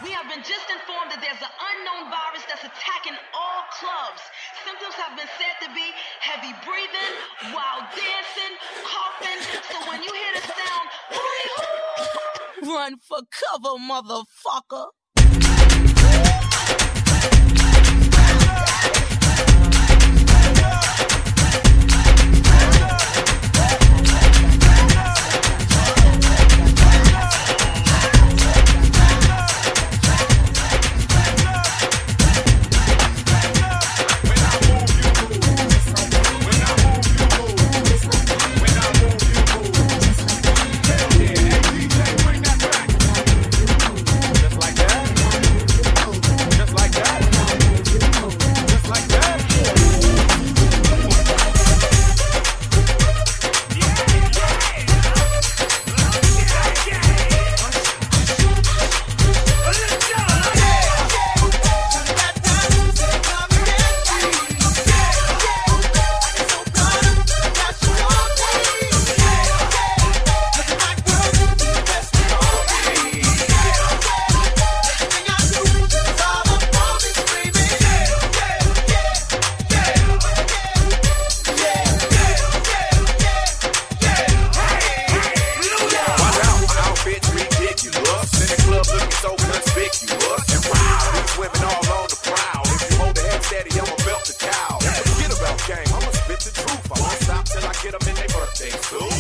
We have been just informed that there's an unknown virus that's attacking all clubs. Symptoms have been said to be heavy breathing, wild dancing, coughing. So when you hear the sound, run for cover, motherfucker. I'ma spit the truth. I won't stop till I get them in their birthday suit.